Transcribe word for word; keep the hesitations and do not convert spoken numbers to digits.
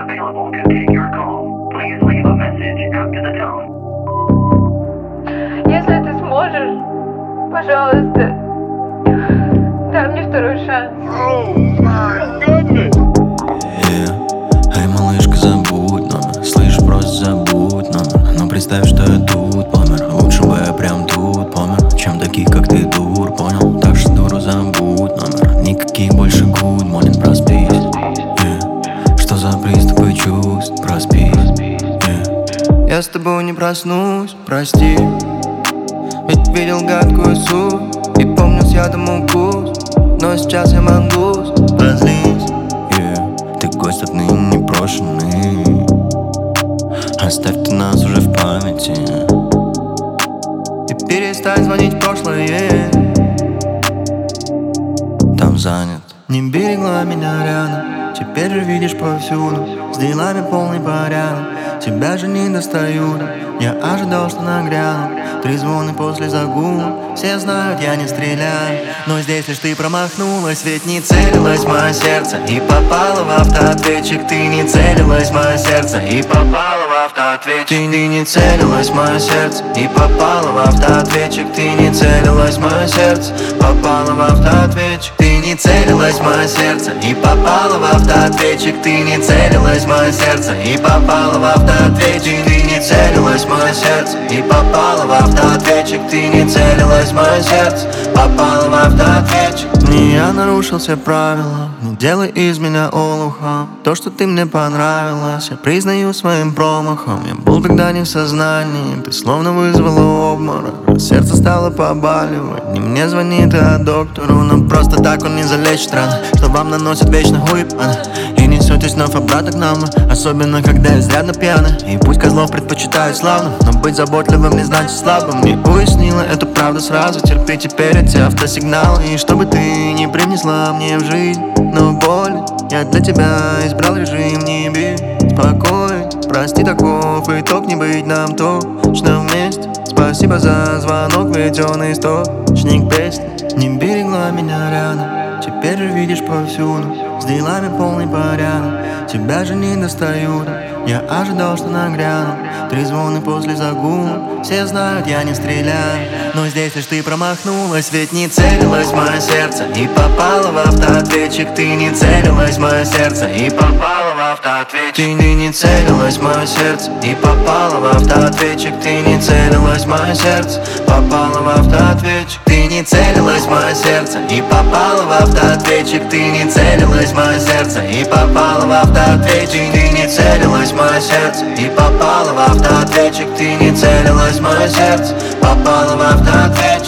available to take your call. Please leave a message after the tone. Если ты сможешь, пожалуйста, дай мне второй шанс. Oh my goodness. Yeah. Эй, малышка, забудь номер. Слышь, просто забудь номер. Но представь, что я тут помер. Лучше бы я прям тут помер, чем таких, как ты, дур, понял? Так что, дуру, забудь номер. Никаких больше good morning, проспись. Yeah. Что за приступы чувств, проспись. Yeah. Я с тобой не проснусь, прости. Ведь видел гадкую суть и помню с ядом укус. Но сейчас я мангус, разлись. Yeah. Ты гость отныне непрошенный. Оставь ты нас уже в памяти и перестань звонить в прошлое. Там занят. Не берегла меня рядом, теперь же видишь повсюду. С делами полный порядок, тебя же не достают. Я ожидал, что нагряну. Три звона после загула. Все знают, я не стреляю. Но здесь лишь ты промахнулась. Ведь не целилась в мое сердце и попала в автоответчик. Ты не целилась в мое сердце и попала в автоответчик. Ты не целилась в мое сердце и попала в автоответчик. Ты не целилась в мое сердце, попала в автоответчик. Ты не целилась в мое сердце и попала в автоответчик. Ты не целилась в мое сердце и попала в автоответчик. Ты не целилась в мое сердце и попала в автоответчик. Ты не целилась в мое сердце, попала в автоответчик. Не я нарушил все правила, не делай из меня олуха. То, что ты мне понравилась, я признаю своим промахом. Я был тогда не в сознании, ты словно вызвала обморок. Сердце стало побаливать, не мне звонит, а доктору. Но просто так он не залечит рано, что вам наносит вечно хуйпан. И несетесь вновь обратно к нам, особенно когда я изрядно пьяна. И пусть козлов предпочитают славным, но быть заботливым не значит слабым. Не уяснила эту правду сразу, терпи теперь эти автосигналы. И чтобы ты не привнесла мне в жизнь, но боль, я для тебя избрал режим не бить. Спокойно, прости, таков итог, не быть нам точно вместе. Спасибо за звонок, ведь он источник песни. Не берегла меня рядом, теперь же видишь повсюду. С делами полный порядок, тебя же не достают. Я ожидал, что нагряну. Три звона после загула. Все знают, я не стреляю. Но здесь лишь ты промахнулась. Ведь не целилась в мое сердце и попала в автоответчик. Ты не целилась в мое сердце и попала в автоответчик. Ты не целилась в мое сердце и попала в автоответчик. Ты не целилась в мое сердце, попала в автоответчик. Ты не целилась в мое сердце и попала в автоответчик. Ты не целилась в мое сердце и попала в автоответчик. Ты не целилась в мое сердце и попала в автоответчик. Ты не целилась в мое сердце, попала в автоответчик.